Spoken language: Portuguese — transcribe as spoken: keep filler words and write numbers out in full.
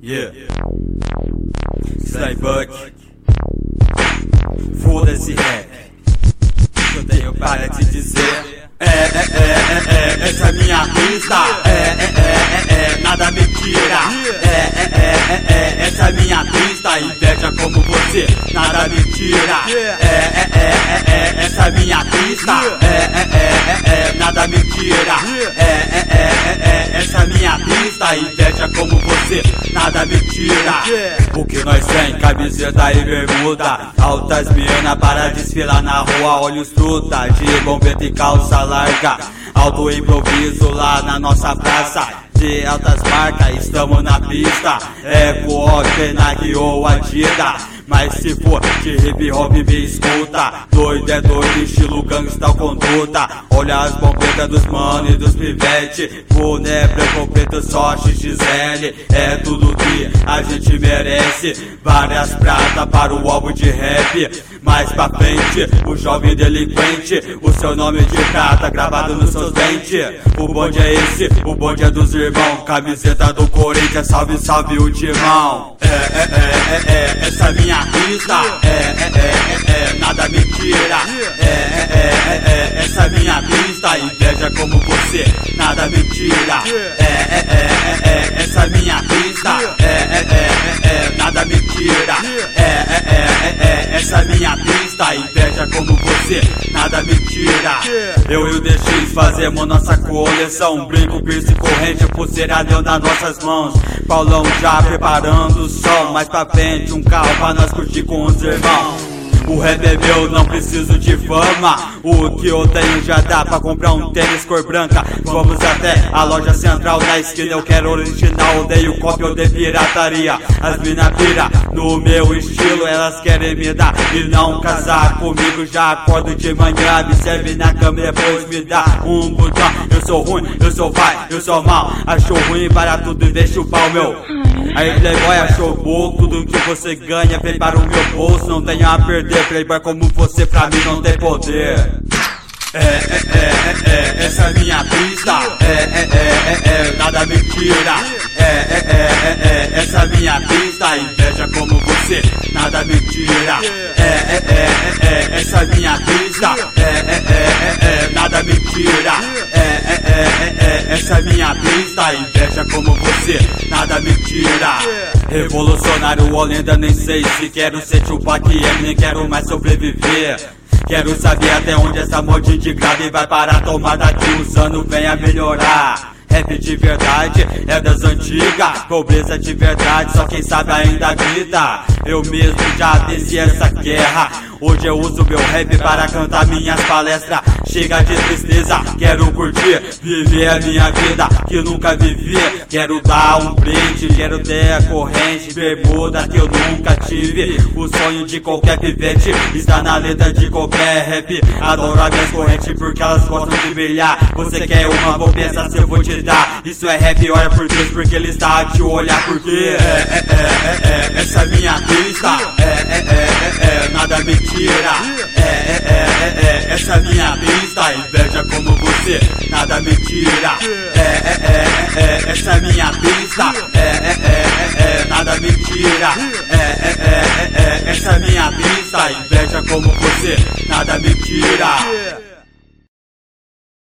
Yeah. Slaybuck. Foda-se rap. Eu tenho para te dizer. É, é, é, é, é, essa é minha pista. É, é, é, é, é, nada me tira. É, é, é, é, é, essa é minha pista. Inveja como você, nada me tira. É, é, é, é, é, essa é minha pista. É, é, é, é, é, nada me tira. É, é, é, é, é, essa é minha pista. Inveja como você, nada me tira. O que nós tem, camiseta e bermuda. Altas mina para desfilar na rua, olhos truta. De bombeta e calça larga. Alto improviso lá na nossa praça. De altas marcas, estamos na pista. Eco, Rock, Nike ou Adidas. Mas se for de hip hop me escuta. Doido é doido, estilo gangsta conduta. Olha as bombetas dos mano e dos pivete. Boné branco, preto, só X X L. É tudo que a gente merece. Várias pratas para o álbum de rap. Mais pra frente, o jovem delinquente. O seu nome de prata gravado nos seus dentes. O bonde é esse, o bonde é dos irmãos. Camiseta do Corinthians, salve, salve o timão. É, é, é, é, é, essa é minha pista. É, é, é, é, é, nada me tira. É, é, é, é, essa é minha pista. Inveja como você, nada me tira. É, é, é, é, essa é minha pista. É, é, é, é, nada me tira. É, é, é, é, essa é minha pista. Inveja como você, nada me tira. Eu e o D X fazemos nossa coleção. Brinco, piercing, corrente, pulseira deu nas nossas mãos. Paulão já preparando o som. Mais pra frente um carro pra nós curtir com os irmãos. O rap é meu, não preciso de fama. O que eu tenho já dá pra comprar um tênis cor branca. Vamos até a loja central na esquina. Eu quero original, odeio cópia, odeio pirataria. As mina pira no meu estilo, elas querem me dar e não casar comigo. Já acordo de manhã, me serve na cama e depois me dá um botão. Eu sou ruim, eu sou vai, eu sou mal. Achou ruim para tudo e deixa o pau meu. Aí playboy achou pouco, tudo que você ganha vem para o meu bolso. Não tenho a perder, playboy como você pra mim não tem poder. É, é, é, é, essa é minha pista. É, é, é, é, nada me tira. É, é, é, é, essa é minha pista. Inveja como você, nada me tira. É, é, é, é, essa é minha pista. É, é, é, é, nada me tira. É, é, é, é, essa é minha pista. Inveja como você, nada me tira. Revolucionário ou lenda, nem sei se quero ser Tupac e nem quero mais sobreviver. Quero saber até onde essa modinha de grave vai parar. Tomar daqui uns anos, venha melhorar. Rap de verdade é das antigas. Pobreza de verdade, só quem sabe ainda grita. Eu mesmo já desci essa guerra. Hoje eu uso meu rap para cantar minhas palestras. Chega de tristeza, quero curtir, viver a minha vida que eu nunca vivi. Quero dar um brinde, quero ter a corrente, bermuda que eu nunca tive. O sonho de qualquer pivete está na letra de qualquer rap. Adoro as minhas correntes porque elas gostam de brilhar. Você quer uma, vou pensar se eu vou te dar. Isso é rap, olha por Deus, porque ele está a te olhar. Porque é, é, é, é, é, essa é minha pista. É, é, é, é, é, nada me tira. É, é, é, é, essa é minha pista. Inveja como você, nada me tira. É, é, é, é, essa é minha pista. É, é, é, é, nada me tira. É, é, é, é, essa é minha pista. Inveja como você, nada me tira.